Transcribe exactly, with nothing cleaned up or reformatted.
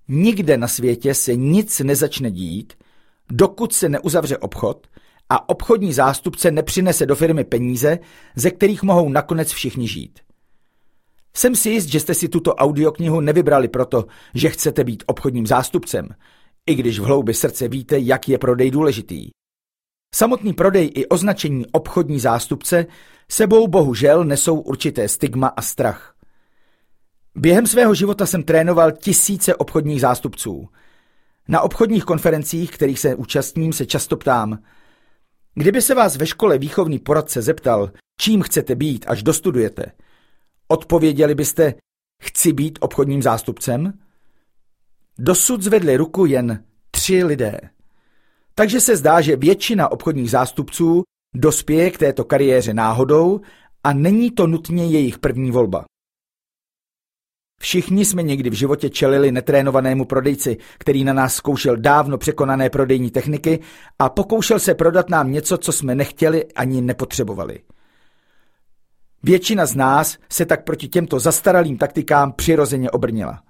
Nikde na světě se nic nezačne dít, dokud se neuzavře obchod a obchodní zástupce nepřinese do firmy peníze, ze kterých mohou nakonec všichni žít. Jsem si jist, že jste si tuto audioknihu nevybrali proto, že chcete být obchodním zástupcem, i když v hloubi srdce víte, jak je prodej důležitý. Samotný prodej i označení obchodní zástupce sebou bohužel nesou určité stigma a strach. Během svého života jsem trénoval tisíce obchodních zástupců. Na obchodních konferencích, kterých se účastním, se často ptám: kdyby se vás ve škole výchovný poradce zeptal, čím chcete být, až dostudujete, odpověděli byste: chci být obchodním zástupcem? Dosud zvedli ruku jen tři lidé. Takže se zdá, že většina obchodních zástupců dospěje k této kariéře náhodou a není to nutně jejich první volba. Všichni jsme někdy v životě čelili netrénovanému prodejci, který na nás zkoušel dávno překonané prodejní techniky a pokoušel se prodat nám něco, co jsme nechtěli ani nepotřebovali. Většina z nás se tak proti těmto zastaralým taktikám přirozeně obrnila.